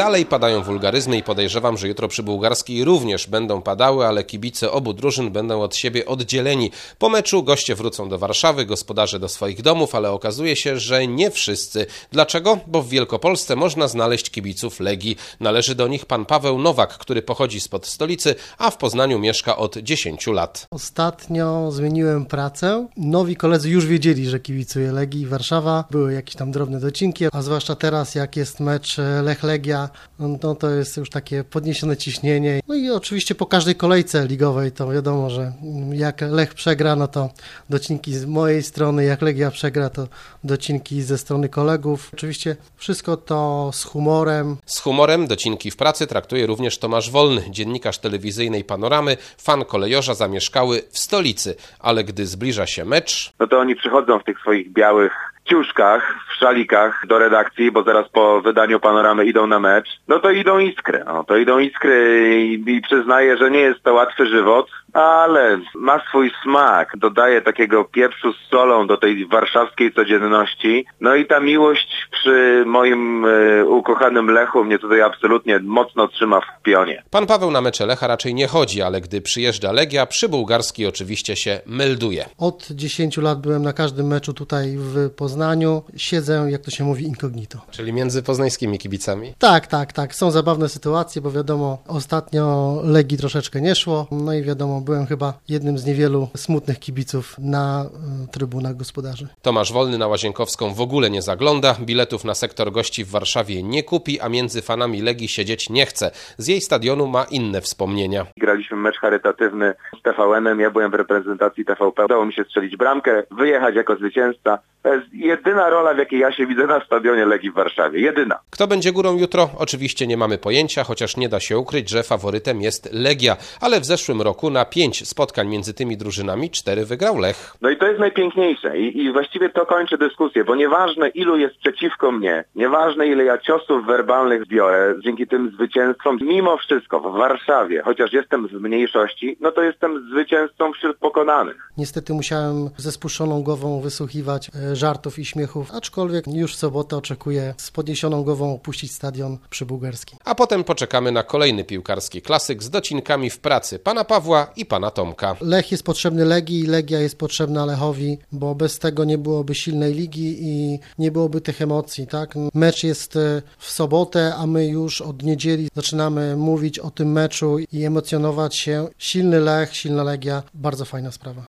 Dalej padają wulgaryzmy i podejrzewam, że jutro przy Bułgarskiej również będą padały, ale kibice obu drużyn będą od siebie oddzieleni. Po meczu goście wrócą do Warszawy, gospodarze do swoich domów, ale okazuje się, że nie wszyscy. Dlaczego? Bo w Wielkopolsce można znaleźć kibiców Legii. Należy do nich pan Paweł Nowak, który pochodzi spod stolicy, a w Poznaniu mieszka od 10 lat. Ostatnio zmieniłem pracę. Nowi koledzy już wiedzieli, że kibicuję Legii Warszawa. Były jakieś tam drobne docinki, a zwłaszcza teraz, jak jest mecz Lech-Legia, no to jest już takie podniesione ciśnienie. No i oczywiście po każdej kolejce ligowej to wiadomo, że jak Lech przegra, no to docinki z mojej strony, jak Legia przegra, to docinki ze strony kolegów. Oczywiście wszystko to z humorem. Z humorem docinki w pracy traktuje również Tomasz Wolny, dziennikarz telewizyjnej Panoramy, fan kolejorza zamieszkały w stolicy, ale gdy zbliża się mecz... No to oni przychodzą w tych swoich białych ciuszkach, w szalikach do redakcji, bo zaraz po wydaniu Panoramy idą na mecz, no to idą iskry. I przyznaję, że nie jest to łatwy żywot, ale ma swój smak. Dodaje takiego pieprzu z solą do tej warszawskiej codzienności. No i ta miłość przy moim ukochanym Lechu mnie tutaj absolutnie mocno trzyma w pionie. Pan Paweł na mecze Lecha raczej nie chodzi, ale gdy przyjeżdża Legia, przy Bułgarskiej oczywiście się melduje. Od 10 lat byłem na każdym meczu tutaj w Poznaniu. Siedzę, jak to się mówi, incognito. Czyli między poznańskimi kibicami? Tak. Są zabawne sytuacje, bo wiadomo, ostatnio Legii troszeczkę nie szło. No i wiadomo, byłem chyba jednym z niewielu smutnych kibiców na trybunach gospodarzy. Tomasz Wolny na Łazienkowską w ogóle nie zagląda, biletów na sektor gości w Warszawie nie kupi, a między fanami Legii siedzieć nie chce. Z jej stadionu ma inne wspomnienia. Graliśmy mecz charytatywny z TVN-em, ja byłem w reprezentacji TVP. Udało mi się strzelić bramkę, wyjechać jako zwycięzca. To jest jedyna rola, w jakiej ja się widzę na stadionie Legii w Warszawie. Jedyna. Kto będzie górą jutro? Oczywiście nie mamy pojęcia, chociaż nie da się ukryć, że faworytem jest Legia. Ale w zeszłym roku na 5 spotkań między tymi drużynami 4 wygrał Lech. No i to jest najpiękniejsze i właściwie to kończy dyskusję, bo nieważne ilu jest przeciwko mnie, nieważne ile ja ciosów werbalnych zbiorę dzięki tym zwycięstwom, mimo wszystko w Warszawie, chociaż jestem z mniejszości, no to jestem zwycięzcą wśród pokonanych. Niestety musiałem ze spuszczoną głową wysłuchiwać żartów i śmiechów, aczkolwiek już w sobotę oczekuję z podniesioną głową opuścić stadion przy Bułgarskim. A potem poczekamy na kolejny piłkarski klasyk z docinkami w pracy pana Pawła i pana Tomka. Lech jest potrzebny Legii i Legia jest potrzebna Lechowi, bo bez tego nie byłoby silnej ligi i nie byłoby tych emocji, tak? Mecz jest w sobotę, a my już od niedzieli zaczynamy mówić o tym meczu i emocjonować się. Silny Lech, silna Legia, bardzo fajna sprawa.